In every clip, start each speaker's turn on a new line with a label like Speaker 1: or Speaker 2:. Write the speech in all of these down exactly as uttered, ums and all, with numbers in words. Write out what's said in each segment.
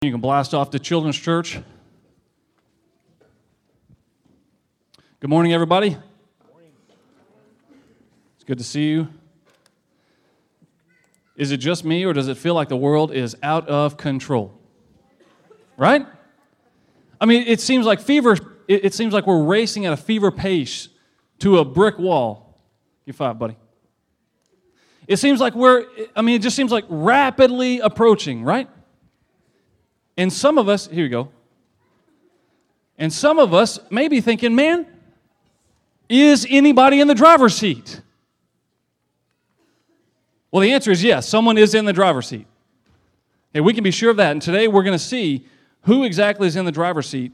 Speaker 1: You can blast off to Children's Church. Good morning, everybody. Good morning. It's good to see you. Is it just me, or does it feel like the world is out of control? Right? I mean, it seems like fever. It, it seems like we're racing at a fever pace to a brick wall. Give five, buddy. It seems like we're. I mean, it just seems like rapidly approaching, right? And some of us, here we go. And some of us may be thinking, man, is anybody in the driver's seat? Well, the answer is yes, someone is in the driver's seat. And we can be sure of that. And today we're going to see who exactly is in the driver's seat,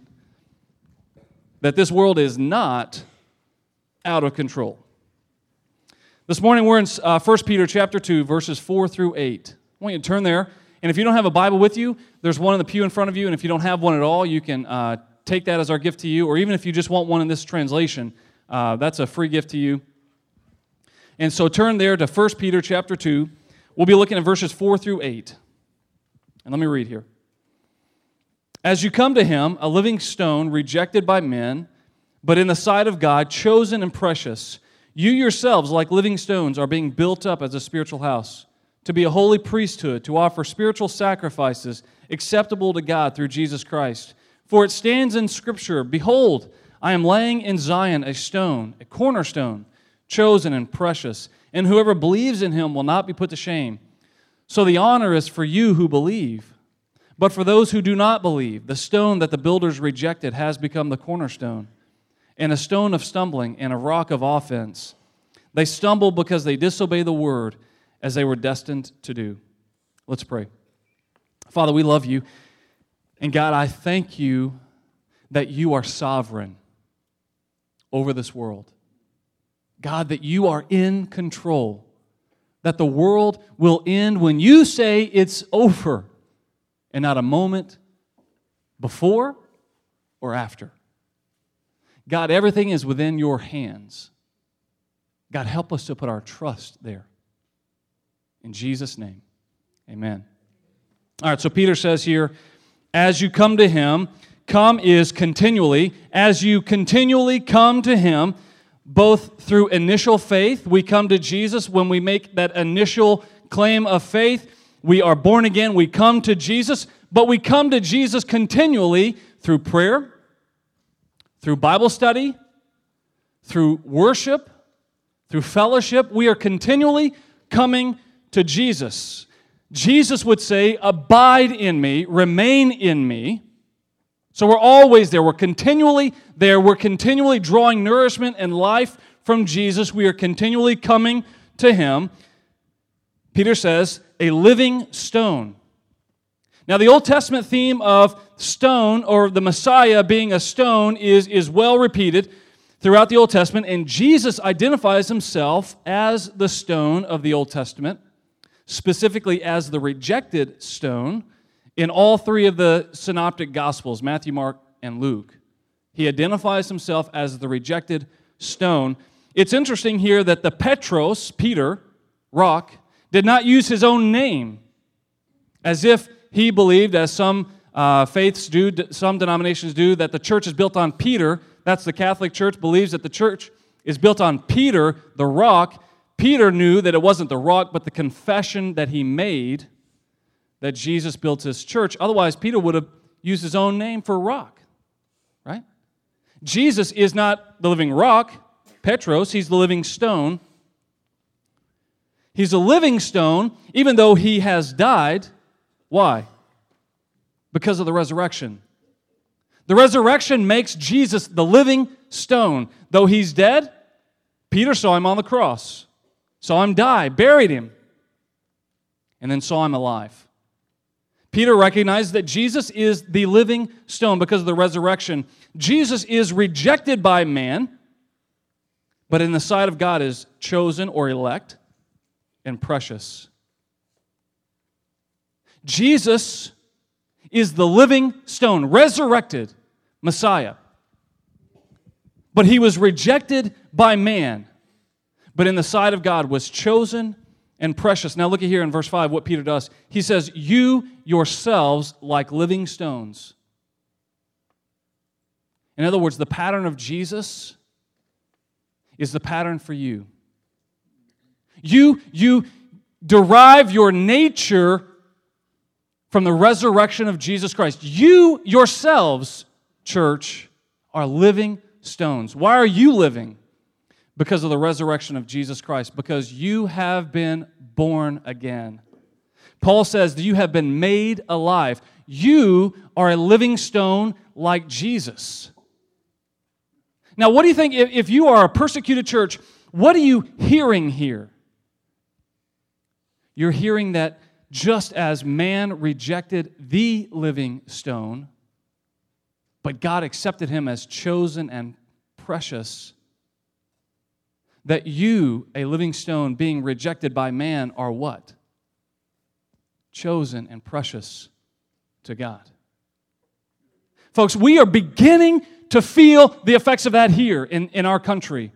Speaker 1: that this world is not out of control. This morning we're in uh, First Peter chapter two, verses four through eight. I want you to turn there. And if you don't have a Bible with you, there's one in the pew in front of you. And if you don't have one at all, you can uh, take that as our gift to you. Or even if you just want one in this translation, uh, that's a free gift to you. And so turn there to First Peter chapter two. We'll be looking at verses four through eight. And let me read here. As you come to him, a living stone rejected by men, but in the sight of God, chosen and precious, you yourselves, like living stones, are being built up as a spiritual house, to be a holy priesthood, to offer spiritual sacrifices acceptable to God through Jesus Christ. For it stands in Scripture, behold, I am laying in Zion a stone, a cornerstone, chosen and precious, and whoever believes in him will not be put to shame. So the honor is for you who believe. But for those who do not believe, the stone that the builders rejected has become the cornerstone, and a stone of stumbling and a rock of offense. They stumble because they disobey the word, as they were destined to do. Let's pray. Father, we love you. And God, I thank you that you are sovereign over this world. God, that you are in control. That the world will end when you say it's over, and not a moment before or after. God, everything is within your hands. God, help us to put our trust there. In Jesus' name, amen. All right, so Peter says here, as you come to him, come is continually. As you continually come to him, both through initial faith, we come to Jesus when we make that initial claim of faith. We are born again, we come to Jesus, but we come to Jesus continually through prayer, through Bible study, through worship, through fellowship. We are continually coming to Jesus. Jesus would say, abide in me, remain in me. So we're always there. We're continually there. We're continually drawing nourishment and life from Jesus. We are continually coming to him. Peter says, a living stone. Now, the Old Testament theme of stone, or the Messiah being a stone, is, is well repeated throughout the Old Testament, and Jesus identifies himself as the stone of the Old Testament, specifically as the rejected stone in all three of the synoptic Gospels, Matthew, Mark, and Luke. He identifies himself as the rejected stone. It's interesting here that the Petros, Peter, rock, did not use his own name, as if he believed, as some uh, faiths do, some denominations do, that the church is built on Peter. That's the Catholic Church, believes that the church is built on Peter, the rock. Peter knew that it wasn't the rock, but the confession that he made that Jesus built his church. Otherwise, Peter would have used his own name for rock, right? Jesus is not the living rock, Petros, he's the living stone. He's a living stone, even though he has died. Why? Because of the resurrection. The resurrection makes Jesus the living stone. Though he's dead, Peter saw him on the cross. Saw him die, buried him, and then saw him alive. Peter recognized that Jesus is the living stone because of the resurrection. Jesus is rejected by man, but in the sight of God is chosen or elect and precious. Jesus is the living stone, resurrected Messiah. But he was rejected by man, but in the sight of God was chosen and precious. Now look at here in verse five what Peter does. He says, you yourselves like living stones. In other words, the pattern of Jesus is the pattern for you. You, you derive your nature from the resurrection of Jesus Christ. You yourselves, church, are living stones. Why are you living? Because of the resurrection of Jesus Christ. Because you have been born again. Paul says that you have been made alive. You are a living stone like Jesus. Now, what do you think, if, if you are a persecuted church, what are you hearing here? You're hearing that just as man rejected the living stone, but God accepted him as chosen and precious, that you, a living stone, being rejected by man, are what? Chosen and precious to God. Folks, we are beginning to feel the effects of that here in, in our country.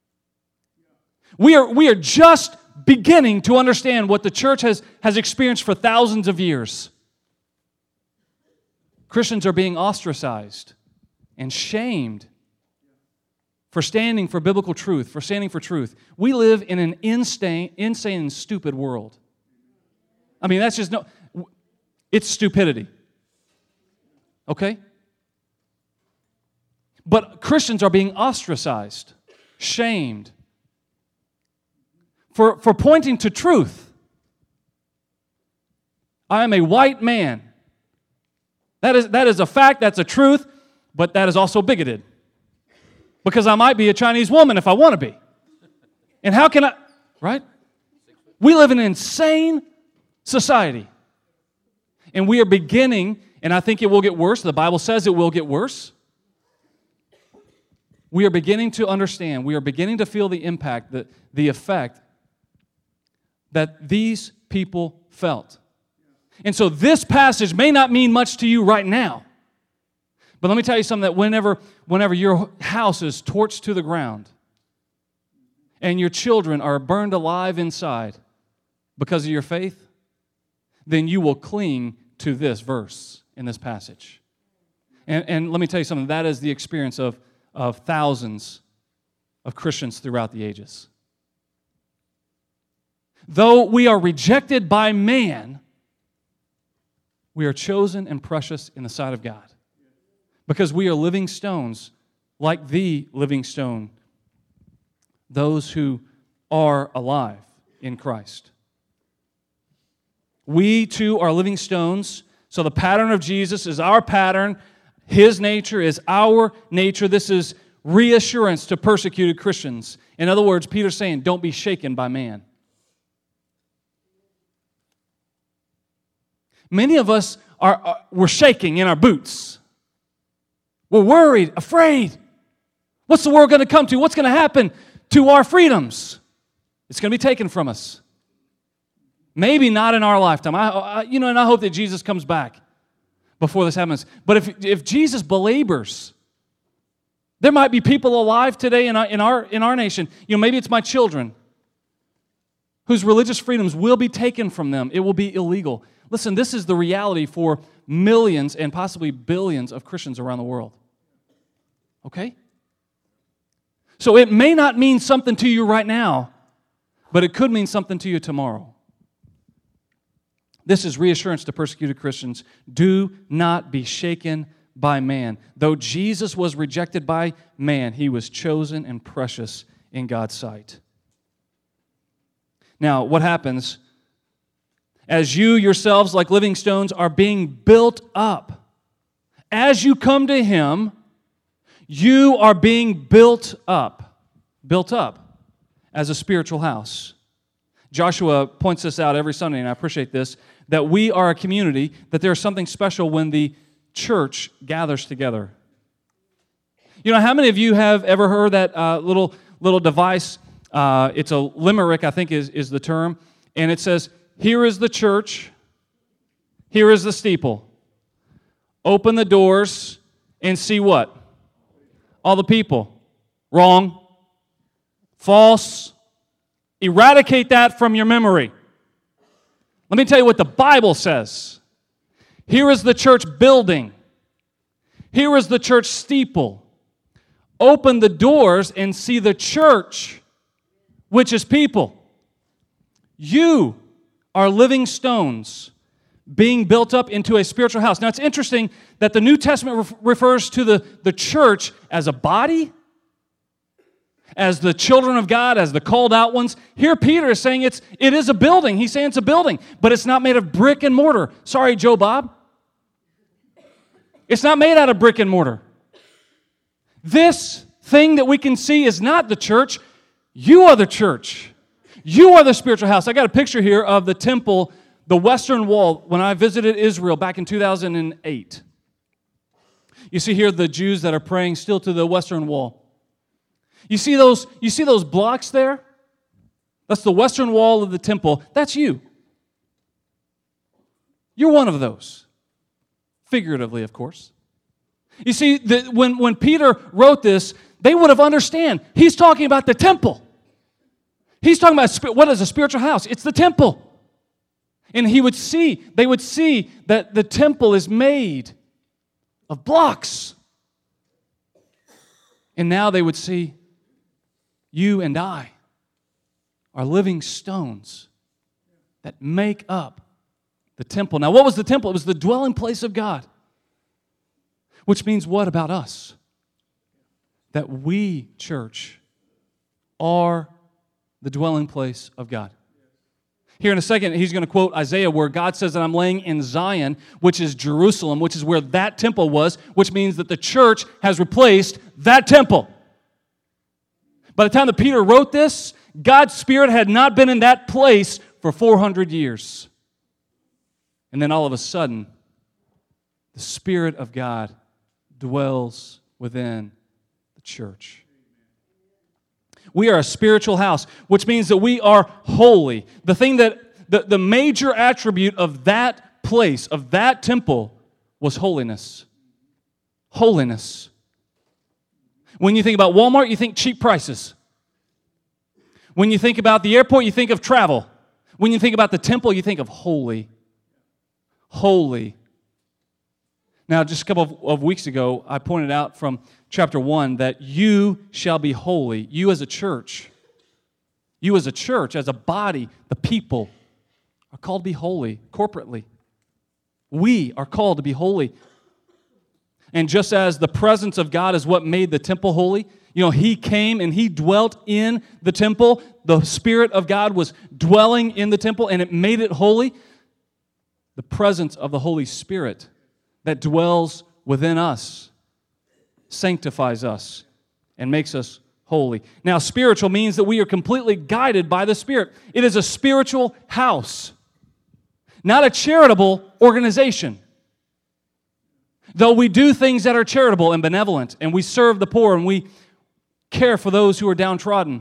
Speaker 1: We are, we are just beginning to understand what the church has, has experienced for thousands of years. Christians are being ostracized and shamed for standing for biblical truth, for standing for truth. We live in an insane, insane and stupid world. I mean, that's just no, it's stupidity. Okay? But Christians are being ostracized, shamed, for, for pointing to truth. I am a white man. That is, that is a fact, that's a truth, but that is also bigoted. Because I might be a Chinese woman if I want to be. And how can I, right? We live in an insane society. And we are beginning, and I think it will get worse. The Bible says it will get worse. We are beginning to understand, we are beginning to feel the impact, the, the effect that these people felt. And so this passage may not mean much to you right now. But let me tell you something, that whenever, whenever your house is torched to the ground and your children are burned alive inside because of your faith, then you will cling to this verse in this passage. And, and let me tell you something, that is the experience of, of thousands of Christians throughout the ages. Though we are rejected by man, we are chosen and precious in the sight of God. Because we are living stones, like the living stone, those who are alive in Christ. We too are living stones, so the pattern of Jesus is our pattern. His nature is our nature. This is reassurance to persecuted Christians. In other words, Peter's saying, don't be shaken by man. Many of us are, are we're shaking in our boots. We're worried, afraid. What's the world going to come to? What's going to happen to our freedoms? It's going to be taken from us. Maybe not in our lifetime. I, I, you know, and I hope that Jesus comes back before this happens. But if, if Jesus belabors, there might be people alive today in our, in our, in our nation. You know, maybe it's my children whose religious freedoms will be taken from them. It will be illegal. Listen, this is the reality for millions and possibly billions of Christians around the world. Okay? So it may not mean something to you right now, but it could mean something to you tomorrow. This is reassurance to persecuted Christians. Do not be shaken by man. Though Jesus was rejected by man, he was chosen and precious in God's sight. Now, what happens as you yourselves, like living stones, are being built up? As you come to him, you are being built up, built up as a spiritual house. Joshua points this out every Sunday, and I appreciate this, that we are a community, that there's something special when the church gathers together. You know, how many of you have ever heard that uh, little little device? Uh, it's a limerick, I think is, is the term, and it says, here is the church, here is the steeple. Open the doors and see what? All the people. Wrong. False. Eradicate that from your memory. Let me tell you what the Bible says. Here is the church building. Here is the church steeple. Open the doors and see the church, which is people. You are living stones being built up into a spiritual house. Now, it's interesting that the New Testament ref- refers to the, the church as a body, as the children of God, as the called out ones. Here, Peter is saying it's, it is a building. He's saying it's a building, but it's not made of brick and mortar. Sorry, Joe Bob. It's not made out of brick and mortar. This thing that we can see is not the church. You are the church. You are the spiritual house. I got a picture here of the temple, the Western Wall, when I visited Israel back in two thousand eight. You see here the Jews that are praying still to the Western Wall. You see those, you see those blocks there? That's the Western Wall of the temple. That's you. You're one of those. Figuratively, of course. You see, the, when, when Peter wrote this, they would have understand. He's talking about the temple. He's talking about what is a spiritual house? It's the temple. And he would see, they would see that the temple is made of blocks. And now they would see you and I are living stones that make up the temple. Now, what was the temple? It was the dwelling place of God. Which means what about us? That we, church, are the dwelling place of God. Here in a second, he's going to quote Isaiah where God says that I'm laying in Zion, which is Jerusalem, which is where that temple was, which means that the church has replaced that temple. By the time that Peter wrote this, God's Spirit had not been in that place for four hundred years. And then all of a sudden, the Spirit of God dwells within the church. We are a spiritual house, which means that we are holy. The thing that, the, the major attribute of that place, of that temple, was holiness. Holiness. When you think about Walmart, you think cheap prices. When you think about the airport, you think of travel. When you think about the temple, you think of holy. Holy. Now, just a couple of, of weeks ago, I pointed out from chapter one that you shall be holy. You as a church, you as a church, as a body, the people, are called to be holy corporately. We are called to be holy. And just as the presence of God is what made the temple holy, you know, He came and He dwelt in the temple. The Spirit of God was dwelling in the temple, and it made it holy. The presence of the Holy Spirit that dwells within us sanctifies us and makes us holy. Now, spiritual means that we are completely guided by the Spirit. It is a spiritual house, not a charitable organization. Though we do things that are charitable and benevolent, and we serve the poor, and we care for those who are downtrodden,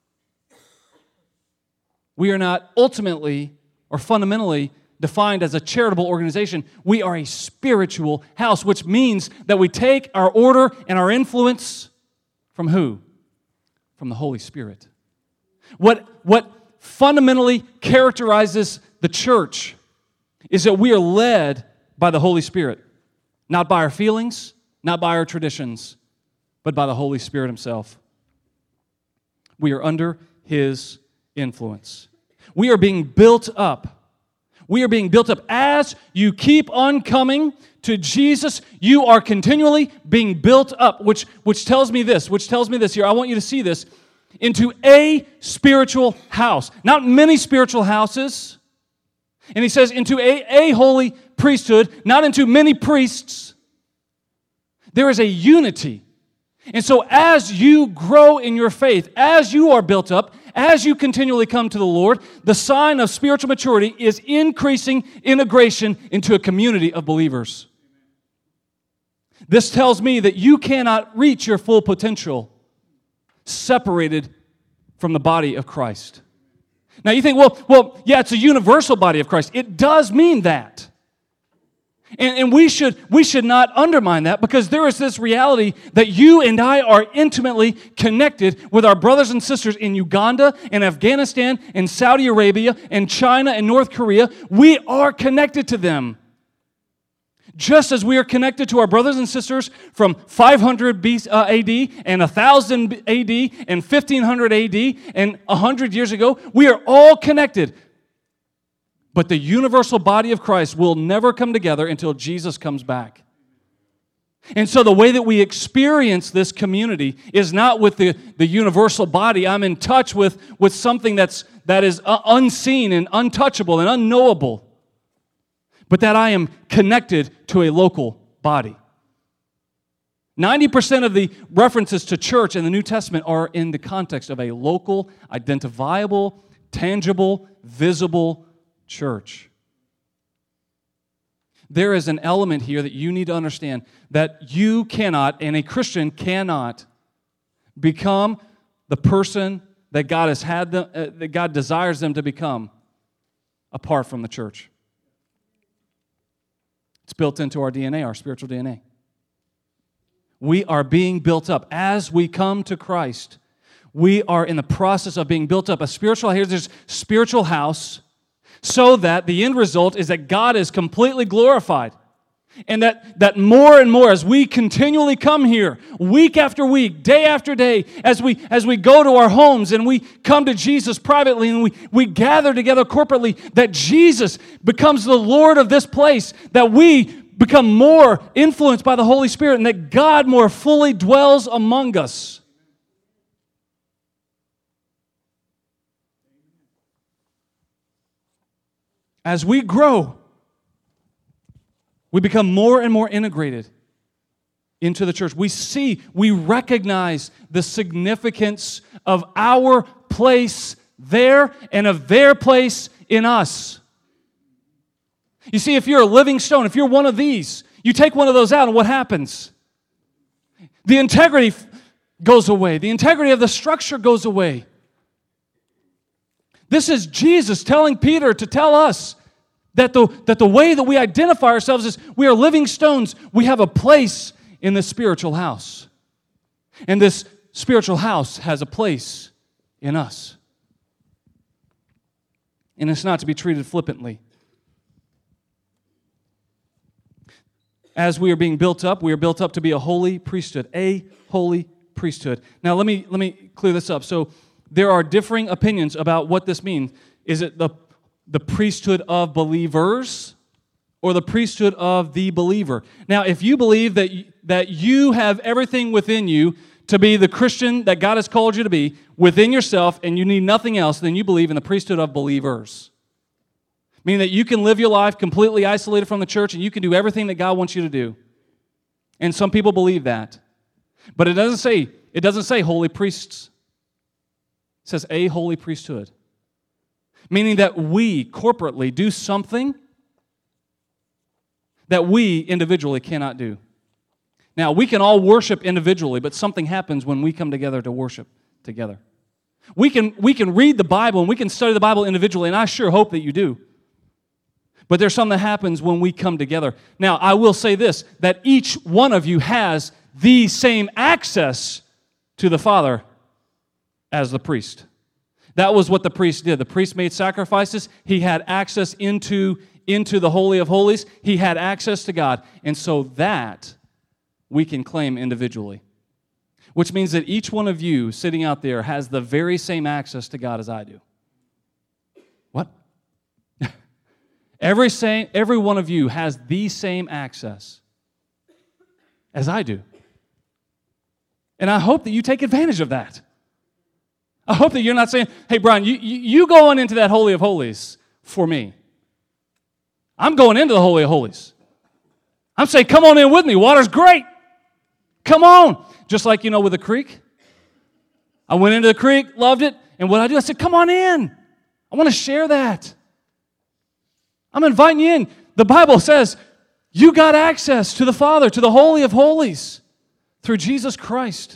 Speaker 1: we are not ultimately or fundamentally defined as a charitable organization. We are a spiritual house, which means that we take our order and our influence from who? From the Holy Spirit. What, what fundamentally characterizes the church is that we are led by the Holy Spirit. Not by our feelings, not by our traditions, but by the Holy Spirit Himself. We are under His influence. We are being built up. We are being built up. As you keep on coming to Jesus, you are continually being built up, which, which tells me this, which tells me this here. I want you to see this, into a spiritual house. Not many spiritual houses. And he says into a, a holy priesthood, not into many priests. There is a unity. And so as you grow in your faith, as you are built up, as you continually come to the Lord, the sign of spiritual maturity is increasing integration into a community of believers. This tells me that you cannot reach your full potential separated from the body of Christ. Now you think, well, well, yeah, it's a universal body of Christ. It does mean that. And, and we should we should not undermine that, because there is this reality that you and I are intimately connected with our brothers and sisters in Uganda and Afghanistan and Saudi Arabia and China and North Korea. We are connected to them. Just as we are connected to our brothers and sisters from five hundred A D and one thousand A D and fifteen hundred A D and one hundred years ago, we are all connected. But the universal body of Christ will never come together until Jesus comes back. And so the way that we experience this community is not with the, the universal body. I'm in touch with, with something that's, that is unseen and untouchable and unknowable, but that I am connected to a local body. ninety percent of the references to church in the New Testament are in the context of a local, identifiable, tangible, visible church. There is an element here that you need to understand, that you cannot, and a Christian cannot, become the person that God has had them, uh, that God desires them to become apart from the church. It's built into our D N A, our spiritual D N A. We are being built up as we come to Christ. We are in the process of being built up. A spiritual, here's this spiritual house, so that the end result is that God is completely glorified. And that, that more and more, as we continually come here, week after week, day after day, as we as we go to our homes and we come to Jesus privately and we, we gather together corporately, that Jesus becomes the Lord of this place, that we become more influenced by the Holy Spirit, and that God more fully dwells among us. As we grow, we become more and more integrated into the church. We see, we recognize the significance of our place there and of their place in us. You see, if you're a living stone, if you're one of these, you take one of those out, and what happens? The integrity goes away. The integrity of the structure goes away. This is Jesus telling Peter to tell us that the, that the way that we identify ourselves is we are living stones. We have a place in the spiritual house. And this spiritual house has a place in us. And it's not to be treated flippantly. As we are being built up, we are built up to be a holy priesthood, a holy priesthood. Now, let me let me clear this up. So, there are differing opinions about what this means. Is it the, the priesthood of believers or the priesthood of the believer? Now, if you believe that, that you have everything within you to be the Christian that God has called you to be within yourself and you need nothing else, then you believe in the priesthood of believers. Meaning that you can live your life completely isolated from the church and you can do everything that God wants you to do. And some people believe that. But it doesn't say, it doesn't say holy priests. It says a holy priesthood. Meaning that we corporately do something that we individually cannot do. Now, we can all worship individually, but something happens when we come together to worship together. We can, we can read the Bible and we can study the Bible individually, and I sure hope that you do. But there's something that happens when we come together. Now, I will say this, that each one of you has the same access to the Father as the priest. That was what the priest did. The priest made sacrifices. He had access into, into the Holy of Holies. He had access to God. And so that we can claim individually. Which means that each one of you sitting out there has the very same access to God as I do. What? Every, same, every one of you has the same access as I do. And I hope that you take advantage of that. I hope that you're not saying, hey, Brian, you, you, you going into that Holy of Holies for me. I'm going into the Holy of Holies. I'm saying, come on in with me. Water's great. Come on. Just like, you know, with the creek. I went into the creek, loved it, and what I do, I said, come on in. I want to share that. I'm inviting you in. The Bible says you got access to the Father, to the Holy of Holies, through Jesus Christ.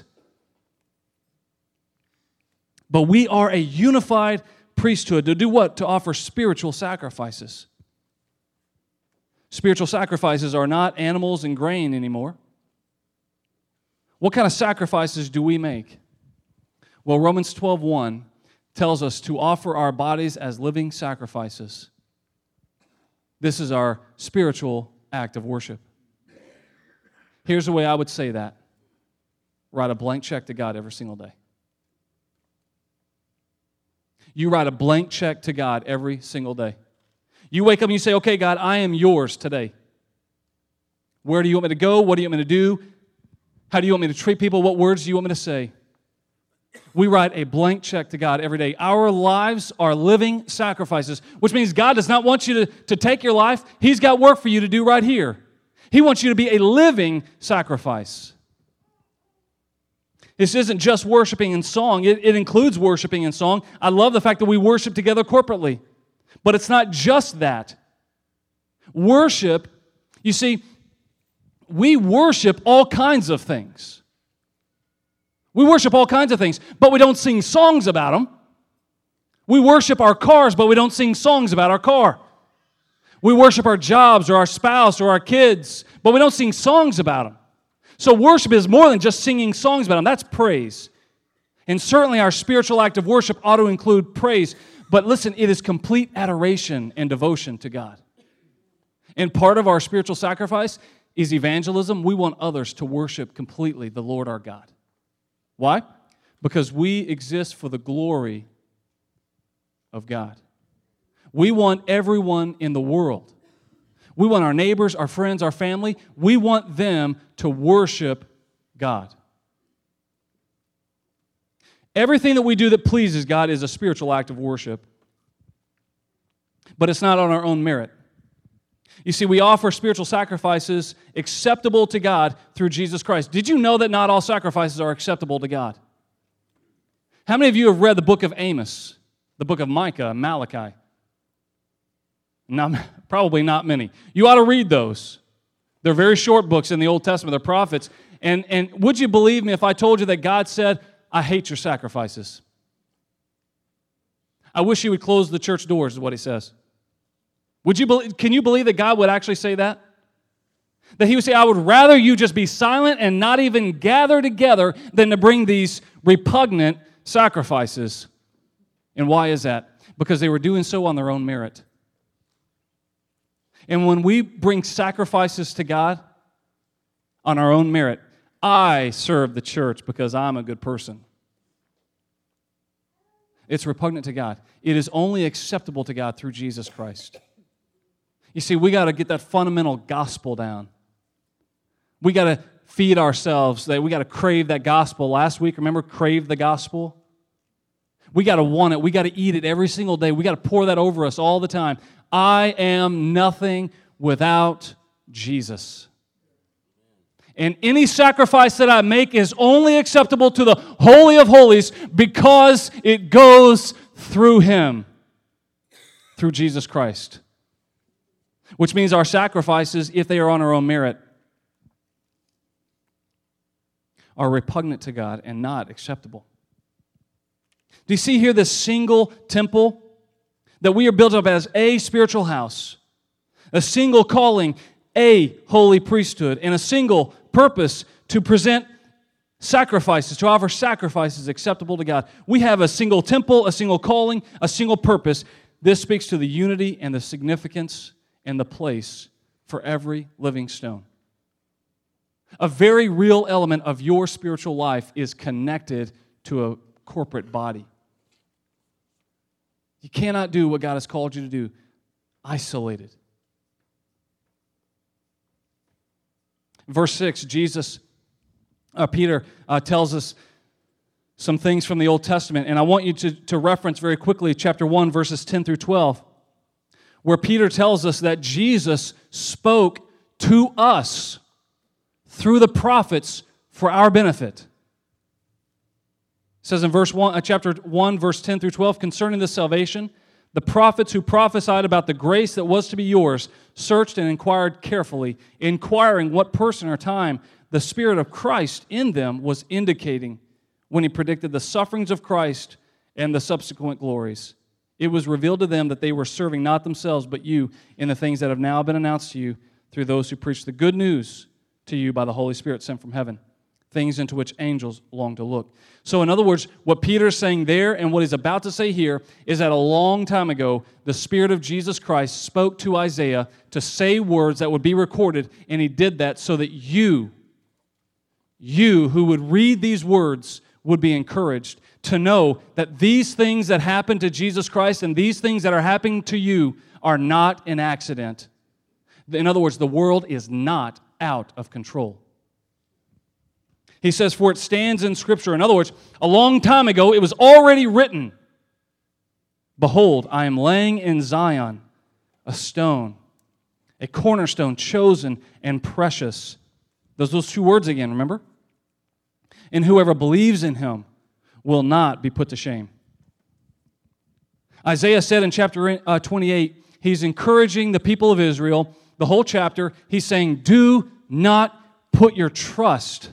Speaker 1: But we are a unified priesthood to do what? To offer spiritual sacrifices. Spiritual sacrifices are not animals and grain anymore. What kind of sacrifices do we make? Well, Romans twelve one tells us to offer our bodies as living sacrifices. This is our spiritual act of worship. Here's the way I would say that. Write a blank check to God every single day. You write a blank check to God every single day. You wake up and you say, okay, God, I am yours today. Where do you want me to go? What do you want me to do? How do you want me to treat people? What words do you want me to say? We write a blank check to God every day. Our lives are living sacrifices, which means God does not want you to, to take your life. He's got work for you to do right here. He wants you to be a living sacrifice. This isn't just worshiping in song. It, it includes worshiping in song. I love the fact that we worship together corporately. But it's not just that. Worship, you see, we worship all kinds of things. We worship all kinds of things, but we don't sing songs about them. We worship our cars, but we don't sing songs about our car. We worship our jobs or our spouse or our kids, but we don't sing songs about them. So worship is more than just singing songs about them. That's praise. And certainly our spiritual act of worship ought to include praise. But listen, it is complete adoration and devotion to God. And part of our spiritual sacrifice is evangelism. We want others to worship completely the Lord our God. Why? Because we exist for the glory of God. We want everyone in the world. We want our neighbors, our friends, our family. We want them to worship God. Everything that we do that pleases God is a spiritual act of worship. But it's not on our own merit. You see, we offer spiritual sacrifices acceptable to God through Jesus Christ. Did you know that not all sacrifices are acceptable to God? How many of you have read the book of Amos, the book of Micah, Malachi? Not, probably not many. You ought to read those. They're very short books in the Old Testament. They're prophets. And, and would you believe me if I told you that God said, I hate your sacrifices? I wish you would close the church doors, is what he says. Would you believe, can you believe that God would actually say that? That he would say, I would rather you just be silent and not even gather together than to bring these repugnant sacrifices. And why is that? Because they were doing so on their own merit. And when we bring sacrifices to God on our own merit, I serve the church because I'm a good person. It's repugnant to God. It is only acceptable to God through Jesus Christ. You see, we got to get that fundamental gospel down. We got to feed ourselves. That we got to crave that gospel. Last week, remember, crave the gospel? We got to want it. We got to eat it every single day. We got to pour that over us all the time. I am nothing without Jesus. And any sacrifice that I make is only acceptable to the Holy of Holies because it goes through Him, through Jesus Christ. Which means our sacrifices, if they are on our own merit, are repugnant to God and not acceptable. Do you see here this single temple? That we are built up as a spiritual house, a single calling, a holy priesthood, and a single purpose to present sacrifices, to offer sacrifices acceptable to God. We have a single temple, a single calling, a single purpose. This speaks to the unity and the significance and the place for every living stone. A very real element of your spiritual life is connected to a corporate body. You cannot do what God has called you to do isolated. Verse six, Jesus, uh, Peter uh, tells us some things from the Old Testament, and I want you to, to reference very quickly chapter one, verses ten through twelve, where Peter tells us that Jesus spoke to us through the prophets for our benefit. It says in verse one, uh, chapter one, verse ten through twelve, concerning this salvation, the prophets who prophesied about the grace that was to be yours searched and inquired carefully, inquiring what person or time the Spirit of Christ in them was indicating when he predicted the sufferings of Christ and the subsequent glories. It was revealed to them that they were serving not themselves but you in the things that have now been announced to you through those who preach the good news to you by the Holy Spirit sent from heaven, things into which angels long to look. So in other words, what Peter's saying there and what he's about to say here is that a long time ago, the Spirit of Jesus Christ spoke to Isaiah to say words that would be recorded, and he did that so that you, you who would read these words would be encouraged to know that these things that happened to Jesus Christ and these things that are happening to you are not an accident. In other words, the world is not out of control. He says, for it stands in Scripture. In other words, a long time ago, it was already written, behold, I am laying in Zion a stone, a cornerstone chosen and precious. Those those two words again, remember? And whoever believes in him will not be put to shame. Isaiah said in chapter twenty-eight, he's encouraging the people of Israel, the whole chapter, he's saying, do not put your trust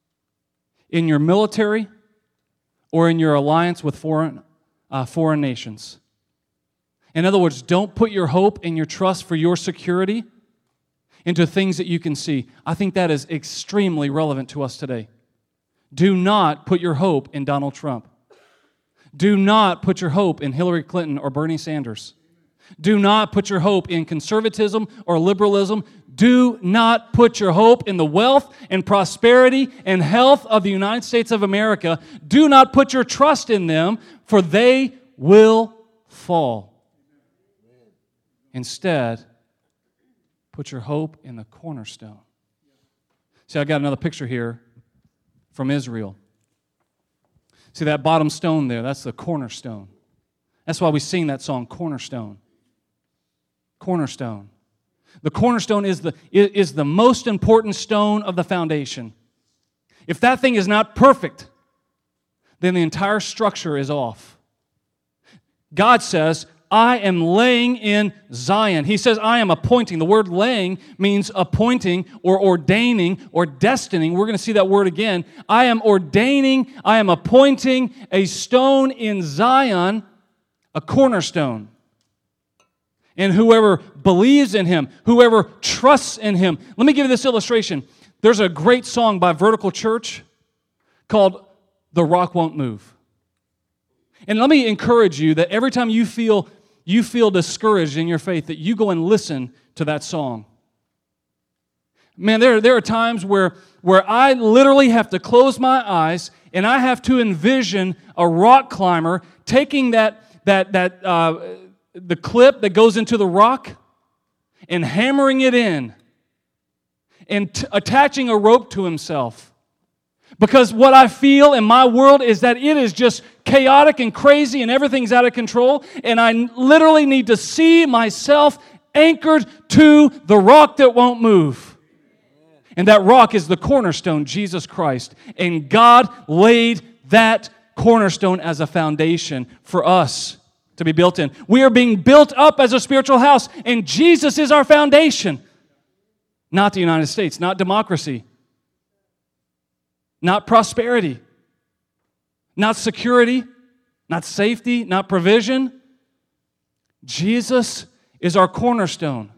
Speaker 1: in your military or in your alliance with foreign, uh, foreign nations. In other words, don't put your hope and your trust for your security into things that you can see. I think that is extremely relevant to us today. Do not put your hope in Donald Trump. Do not put your hope in Hillary Clinton or Bernie Sanders. Do not put your hope in conservatism or liberalism. Do not put your hope in the wealth and prosperity and health of the United States of America. Do not put your trust in them, for they will fall. Instead, put your hope in the cornerstone. See, I got another picture here from Israel. See that bottom stone there? That's the cornerstone. That's why we sing that song, Cornerstone. Cornerstone. The cornerstone is the, is the most important stone of the foundation. If that thing is not perfect, then the entire structure is off. God says, I am laying in Zion. He says, I am appointing. The word laying means appointing or ordaining or destining. We're going to see that word again. I am ordaining, I am appointing a stone in Zion, a cornerstone. And whoever believes in him, whoever trusts in him. Let me give you this illustration. There's a great song by Vertical Church called The Rock Won't Move. And let me encourage you that every time you feel you feel discouraged in your faith, that you go and listen to that song. Man, there, there are times where, where I literally have to close my eyes and I have to envision a rock climber taking that, that, that uh, the clip that goes into the rock and hammering it in and t- attaching a rope to himself. Because what I feel in my world is that it is just chaotic and crazy and everything's out of control, and I literally need to see myself anchored to the rock that won't move. And that rock is the cornerstone, Jesus Christ. And God laid that cornerstone as a foundation for us to be built in. We are being built up as a spiritual house, and Jesus is our foundation. Not the United States, not democracy, not prosperity, not security, not safety, not provision. Jesus is our cornerstone.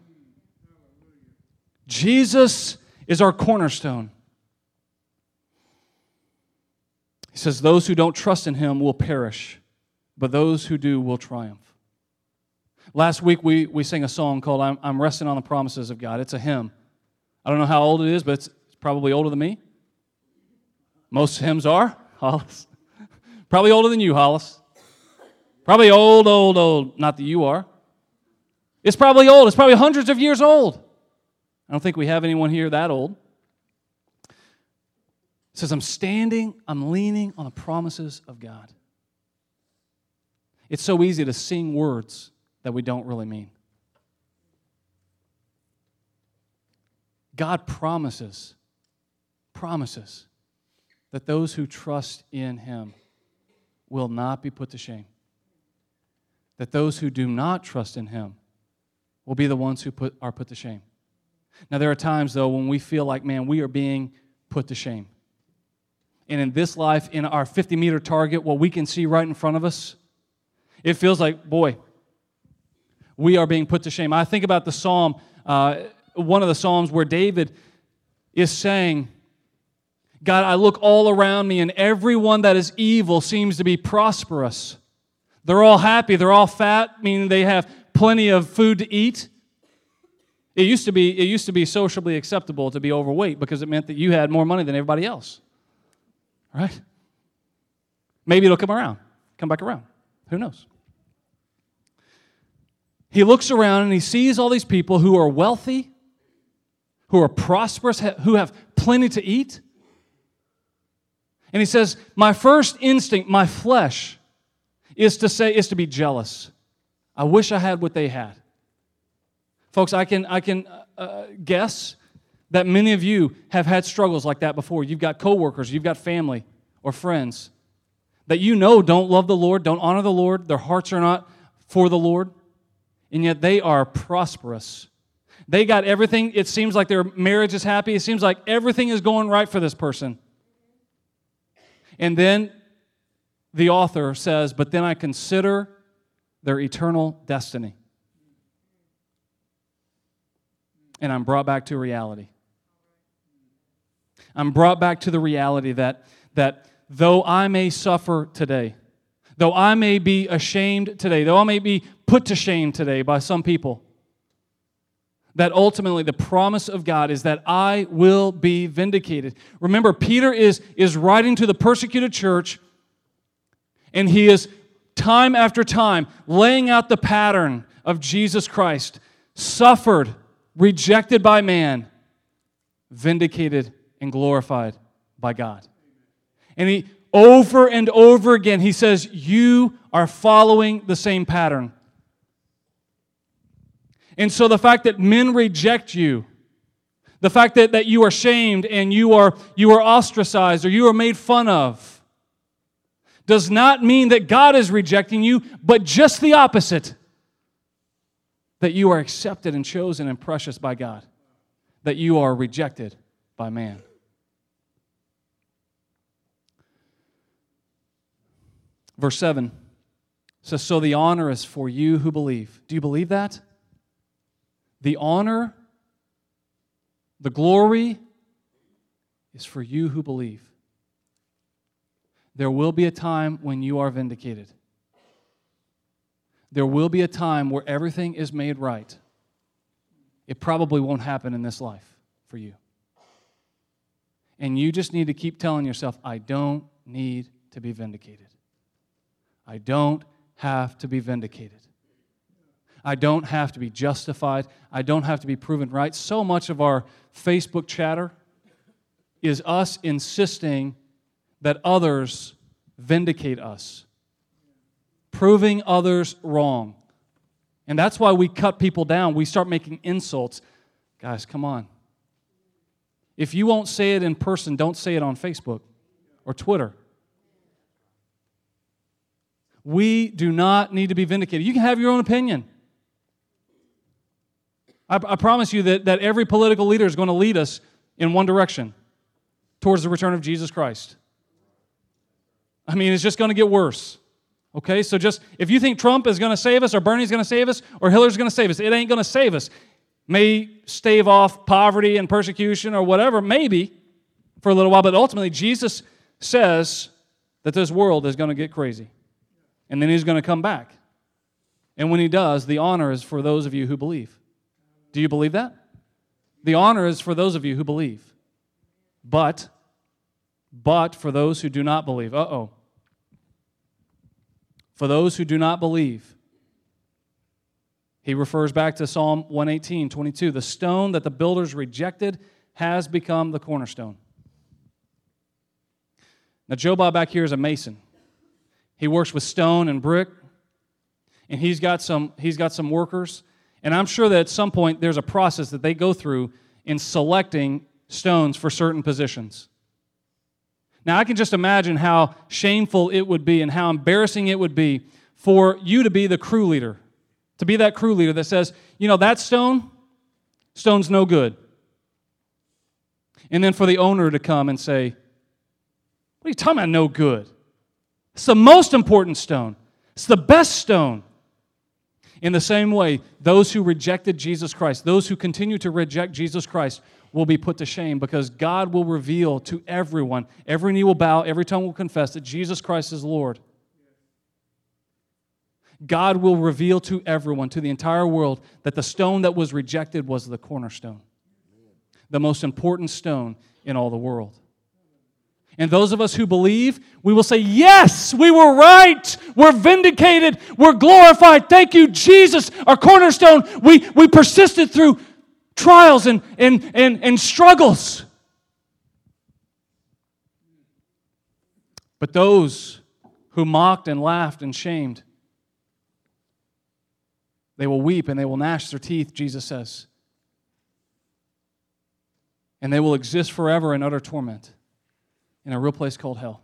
Speaker 1: Jesus is our cornerstone. He says, those who don't trust in him will perish, but those who do will triumph. Last week we, we sang a song called I'm, I'm Resting on the Promises of God. It's a hymn. I don't know how old it is, but it's probably older than me. Most hymns are, Hollis. Probably older than you, Hollis. Probably old, old, old. Not that you are. It's probably old. It's probably hundreds of years old. I don't think we have anyone here that old. It says, I'm standing, I'm leaning on the promises of God. It's so easy to sing words that we don't really mean. God promises, promises that those who trust in him will not be put to shame. That those who do not trust in him will be the ones who put, are put to shame. Now, there are times, though, when we feel like, man, we are being put to shame. And in this life, in our fifty-meter target, what we can see right in front of us, It feels like, boy, we are being put to shame. I think about the psalm, uh, one of the psalms where David is saying, God, I look all around me, and everyone that is evil seems to be prosperous. They're all happy. They're all fat, meaning they have plenty of food to eat. It used to be, it used to be socially acceptable to be overweight because it meant that you had more money than everybody else. Right? Maybe it'll come around, come back around. Who knows? He looks around and he sees all these people who are wealthy, who are prosperous, who have plenty to eat. And he says, my first instinct, my flesh, is to say, is to be jealous. I wish I had what they had. Folks, I can, I can uh, guess that many of you have had struggles like that before. You've got coworkers, you've got family or friends that you know don't love the Lord, don't honor the Lord, their hearts are not for the Lord, and yet they are prosperous. They got everything. It seems like their marriage is happy. It seems like everything is going right for this person. And then the author says, but then I consider their eternal destiny. And I'm brought back to reality. I'm brought back to the reality that, that though I may suffer today, though I may be ashamed today, though I may be put to shame today by some people, that ultimately the promise of God is that I will be vindicated. Remember, Peter is, is writing to the persecuted church, and he is time after time laying out the pattern of Jesus Christ, suffered, rejected by man, vindicated and glorified by God. And he, over and over again, he says, you are following the same pattern. And so the fact that men reject you, the fact that, that you are shamed and you are, you are ostracized or you are made fun of, does not mean that God is rejecting you, but just the opposite. That you are accepted and chosen and precious by God. That you are rejected by man. Verse seven says, so the honor is for you who believe. Do you believe that? The honor, the glory is for you who believe. There will be a time when you are vindicated. There will be a time where everything is made right. It probably won't happen in this life for you. And you just need to keep telling yourself, I don't need to be vindicated. I don't have to be vindicated. I don't have to be justified. I don't have to be proven right. So much of our Facebook chatter is us insisting that others vindicate us, proving others wrong. And that's why we cut people down. We start making insults. Guys, come on. If you won't say it in person, don't say it on Facebook or Twitter. We do not need to be vindicated. You can have your own opinion. I, I promise you that, that every political leader is going to lead us in one direction, towards the return of Jesus Christ. I mean, it's just going to get worse. Okay, so just, if you think Trump is going to save us, or Bernie's going to save us, or Hillary's going to save us, it ain't going to save us. May stave off poverty and persecution or whatever, maybe, for a little while, but ultimately Jesus says that this world is going to get crazy. And then He's going to come back. And when He does, the honor is for those of you who believe. Do you believe that? The honor is for those of you who believe. But, but for those who do not believe, uh-oh. For those who do not believe, he refers back to Psalm one eighteen, twenty-two. The stone that the builders rejected has become the cornerstone. Now, Joe Bob back here is a mason. He works with stone and brick, and he's got some, he's got some workers. And I'm sure that at some point there's a process that they go through in selecting stones for certain positions. Now, I can just imagine how shameful it would be and how embarrassing it would be for you to be the crew leader, to be that crew leader that says, you know, that stone, stone's no good. And then for the owner to come and say, what are you talking about, no good? It's the most important stone. It's the best stone. In the same way, those who rejected Jesus Christ, those who continue to reject Jesus Christ, will be put to shame because God will reveal to everyone, every knee will bow, every tongue will confess that Jesus Christ is Lord. God will reveal to everyone, to the entire world, that the stone that was rejected was the cornerstone, the most important stone in all the world. And those of us who believe, we will say, yes, we were right. We're vindicated. We're glorified. Thank you, Jesus, our cornerstone. We, we persisted through trials and, and, and, and struggles. But those who mocked and laughed and shamed, they will weep and they will gnash their teeth, Jesus says. And they will exist forever in utter torment in a real place called hell.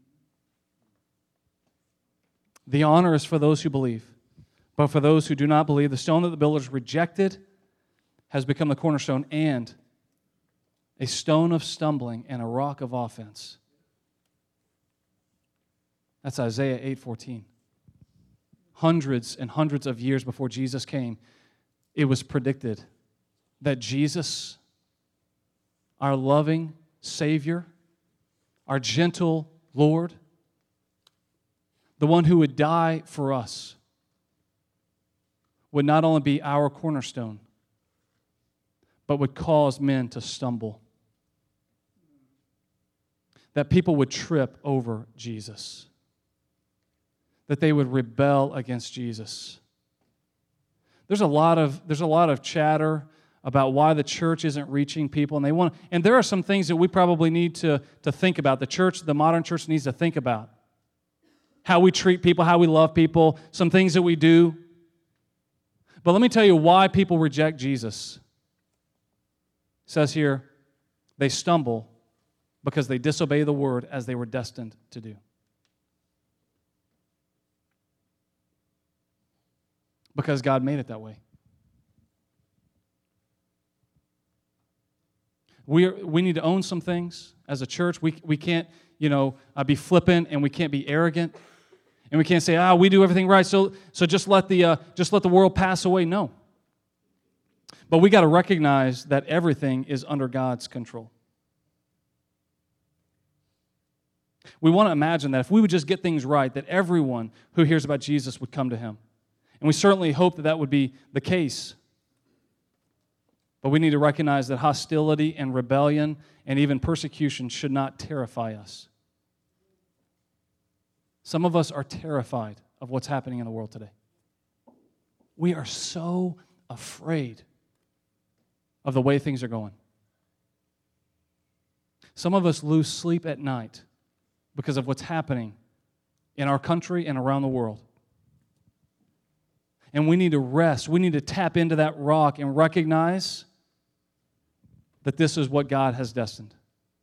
Speaker 1: The honor is for those who believe. But for those who do not believe, the stone that the builders rejected has become the cornerstone and a stone of stumbling and a rock of offense. That's Isaiah eight fourteen. Hundreds and hundreds of years before Jesus came, it was predicted that Jesus, our loving Savior, our gentle Lord, the one who would die for us, would not only be our cornerstone, but would cause men to stumble. That people would trip over Jesus. That they would rebel against Jesus. There's a lot of, there's a lot of chatter about why the church isn't reaching people, and they want, and there are some things that we probably need to, to think about. The church, the modern church needs to think about. How we treat people, how we love people, some things that we do. But let me tell you why people reject Jesus. It says here, they stumble because they disobey the word as they were destined to do. Because God made it that way. We are, we need to own some things as a church. We we can't, you know, uh, be flippant, and we can't be arrogant, and we can't say, "Ah, we do everything right." So so just let the uh, just let the world pass away. No. But we got to recognize that everything is under God's control. We want to imagine that if we would just get things right, that everyone who hears about Jesus would come to Him, and we certainly hope that that would be the case. But we need to recognize that hostility and rebellion and even persecution should not terrify us. Some of us are terrified of what's happening in the world today. We are so afraid of the way things are going. Some of us lose sleep at night because of what's happening in our country and around the world. And we need to rest. We need to tap into that rock and recognize that this is what God has destined.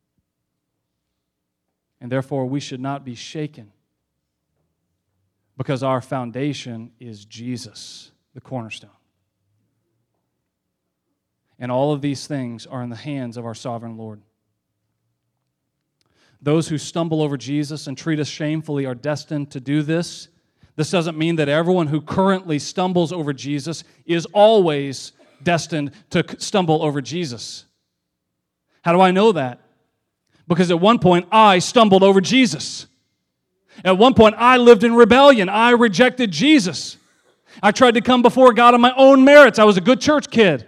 Speaker 1: And therefore, we should not be shaken because our foundation is Jesus, the cornerstone. And all of these things are in the hands of our sovereign Lord. Those who stumble over Jesus and treat us shamefully are destined to do this. This doesn't mean that everyone who currently stumbles over Jesus is always destined to stumble over Jesus. How do I know that? Because at one point, I stumbled over Jesus. At one point, I lived in rebellion. I rejected Jesus. I tried to come before God on my own merits. I was a good church kid.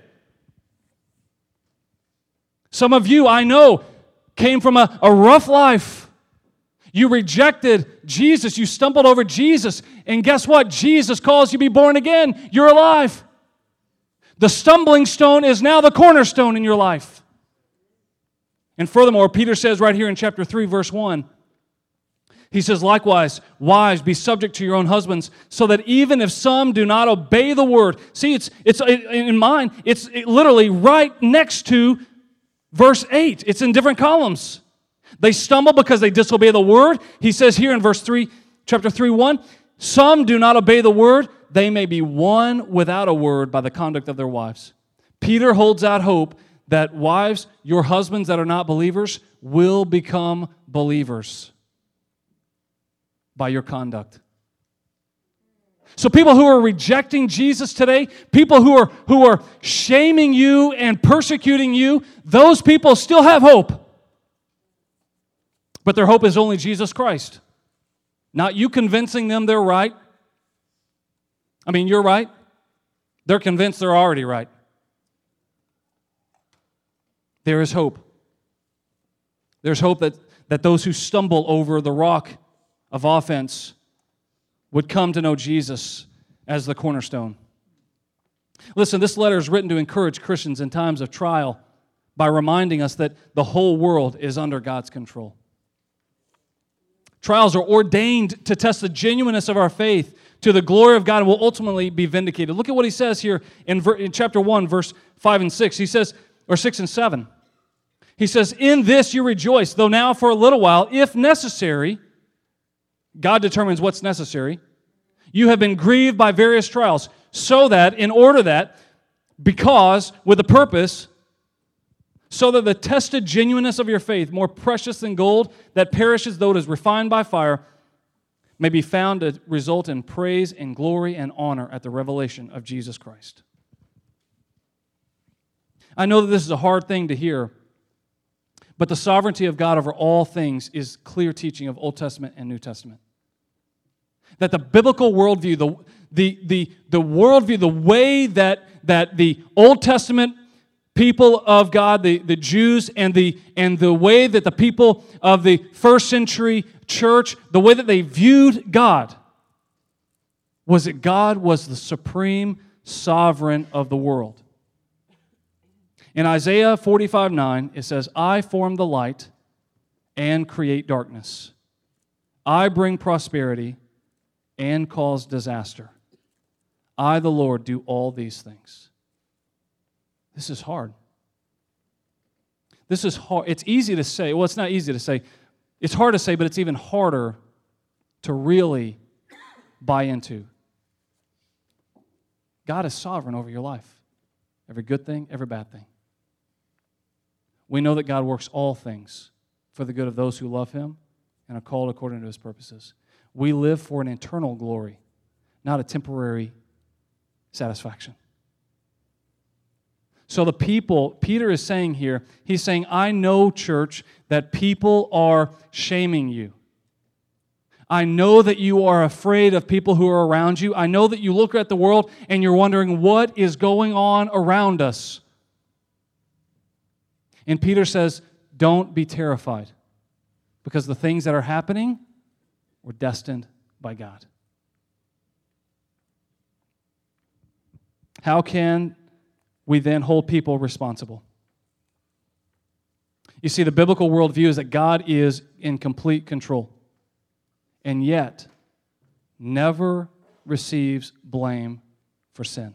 Speaker 1: Some of you, I know, came from a, a rough life. You rejected Jesus. You stumbled over Jesus. And guess what? Jesus calls you to be born again. You're alive. The stumbling stone is now the cornerstone in your life. And furthermore, Peter says right here in chapter three, verse one, he says, likewise, wives, be subject to your own husbands, so that even if some do not obey the word. See, it's it's in mine, it's literally right next to verse eight. It's in different columns. They stumble because they disobey the word. He says here in verse three, chapter three, one, some do not obey the word. They may be won without a word by the conduct of their wives. Peter holds out hope that wives, your husbands that are not believers, will become believers by your conduct. So people who are rejecting Jesus today, people who are, who are shaming you and persecuting you, those people still have hope. But their hope is only Jesus Christ. Not you convincing them they're right. I mean, you're right. They're convinced they're already right. There is hope. There's hope that, that those who stumble over the rock of offense would come to know Jesus as the cornerstone. Listen, this letter is written to encourage Christians in times of trial by reminding us that the whole world is under God's control. Trials are ordained to test the genuineness of our faith to the glory of God and will ultimately be vindicated. Look at what he says here in, ver- in chapter one, verse five and six. He says, or six and seven. He says, in this you rejoice, though now for a little while, if necessary, God determines what's necessary. You have been grieved by various trials, so that, in order that, because, with a purpose, so that the tested genuineness of your faith, more precious than gold that perishes though it is refined by fire, may be found to result in praise and glory and honor at the revelation of Jesus Christ. I know that this is a hard thing to hear, but the sovereignty of God over all things is clear teaching of Old Testament and New Testament. That the biblical worldview, the, the, the, the worldview, the way that, that the Old Testament people of God, the, the Jews, and the, and the way that the people of the first century church, the way that they viewed God, was that God was the supreme sovereign of the world. In Isaiah forty-five nine, it says, I form the light and create darkness. I bring prosperity and cause disaster. I, the Lord, do all these things. This is hard. This is hard. It's easy to say. Well, it's not easy to say. It's hard to say, but it's even harder to really buy into. God is sovereign over your life. Every good thing, every bad thing. We know that God works all things for the good of those who love Him and are called according to His purposes. We live for an eternal glory, not a temporary satisfaction. So the people, Peter is saying here, he's saying, I know, church, that people are shaming you. I know that you are afraid of people who are around you. I know that you look at the world and you're wondering what is going on around us. And Peter says, don't be terrified, because the things that are happening were destined by God. How can we then hold people responsible? You see, the biblical worldview is that God is in complete control, and yet never receives blame for sin.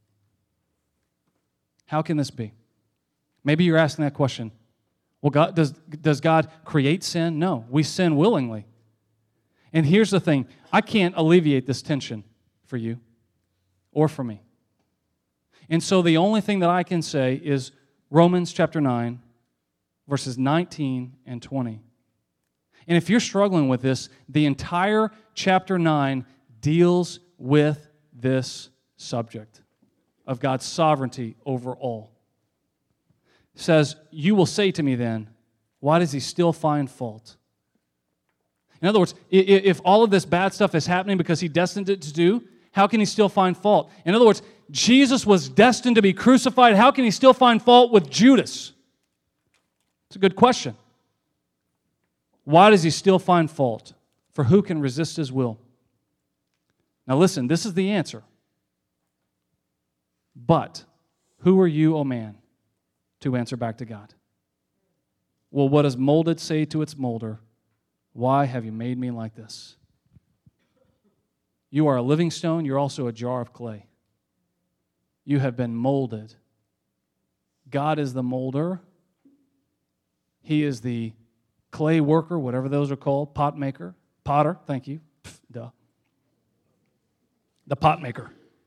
Speaker 1: How can this be? Maybe you're asking that question. Well, God, does, does God create sin? No, we sin willingly. And here's the thing. I can't alleviate this tension for you or for me. And so the only thing that I can say is Romans chapter nine, verses nineteen and twenty. And if you're struggling with this, the entire chapter nine deals with this subject of God's sovereignty over all. It says, you will say to me then, why does He still find fault? In other words, if all of this bad stuff is happening because He destined it to do, how can He still find fault? In other words, Jesus was destined to be crucified. How can He still find fault with Judas? It's a good question. Why does He still find fault? For who can resist His will? Now listen, this is the answer. But who are you, O man, to answer back to God? Well, what does molded say to its molder? Why have you made me like this? You are a living stone, you're also a jar of clay. You have been molded. God is the molder. He is the clay worker, whatever those are called, pot maker, potter, thank you. Pff, duh. The pot maker.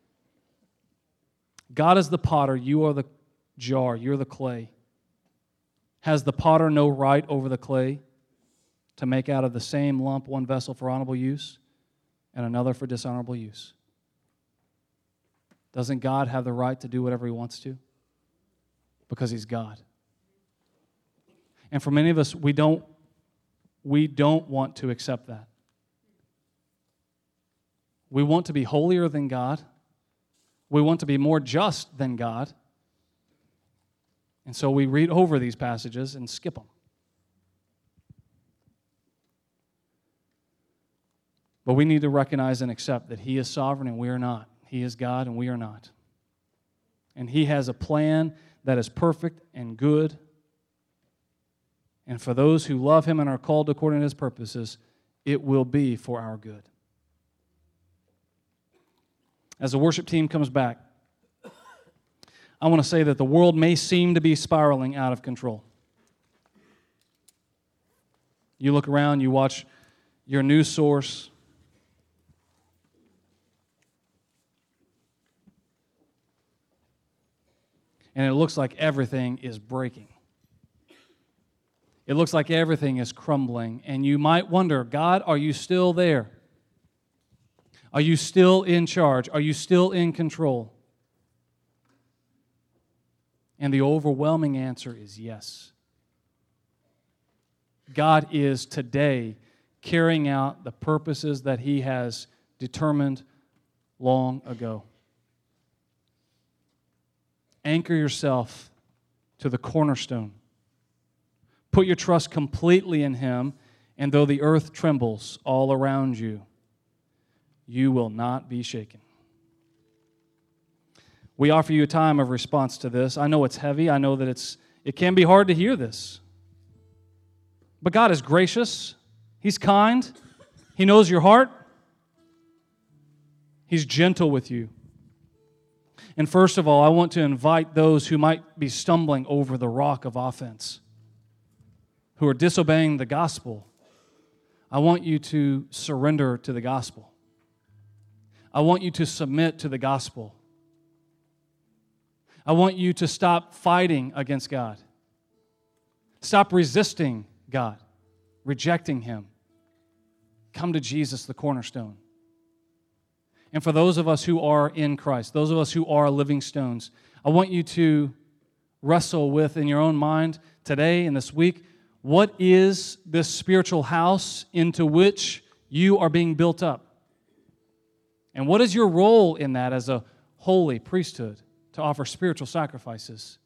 Speaker 1: God is the potter, you are the jar, you're the clay. Has the potter no right over the clay to make out of the same lump one vessel for honorable use and another for dishonorable use? Doesn't God have the right to do whatever He wants to? Because He's God. And for many of us, we don't, we don't want to accept that. We want to be holier than God. We want to be more just than God. And so we read over these passages and skip them. But we need to recognize and accept that He is sovereign and we are not. He is God and we are not. And He has a plan that is perfect and good. And for those who love Him and are called according to His purposes, it will be for our good. As the worship team comes back, I want to say that the world may seem to be spiraling out of control. You look around, you watch your news source, and it looks like everything is breaking. It looks like everything is crumbling, and you might wonder, God, are you still there? Are you still in charge? Are you still in control? And the overwhelming answer is yes. God is today carrying out the purposes that He has determined long ago. Anchor yourself to the cornerstone. Put your trust completely in Him, and though the earth trembles all around you, you will not be shaken. We offer you a time of response to this. I know it's heavy. I know that it's it can be hard to hear this. But God is gracious. He's kind. He knows your heart. He's gentle with you. And first of all, I want to invite those who might be stumbling over the rock of offense, who are disobeying the gospel. I want you to surrender to the gospel. I want you to submit to the gospel. I want you to stop fighting against God. Stop resisting God, rejecting Him. Come to Jesus, the cornerstone. And for those of us who are in Christ, those of us who are living stones, I want you to wrestle with in your own mind today and this week, what is this spiritual house into which you are being built up? And what is your role in that as a holy priesthood to offer spiritual sacrifices?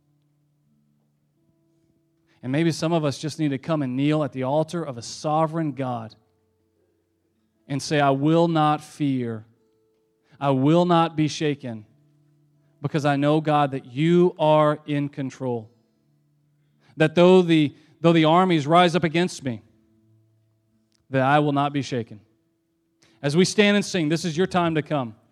Speaker 1: And maybe some of us just need to come and kneel at the altar of a sovereign God and say, I will not fear. I will not be shaken because I know, God, that you are in control. That though the, though the armies rise up against me, that I will not be shaken. As we stand and sing, this is your time to come.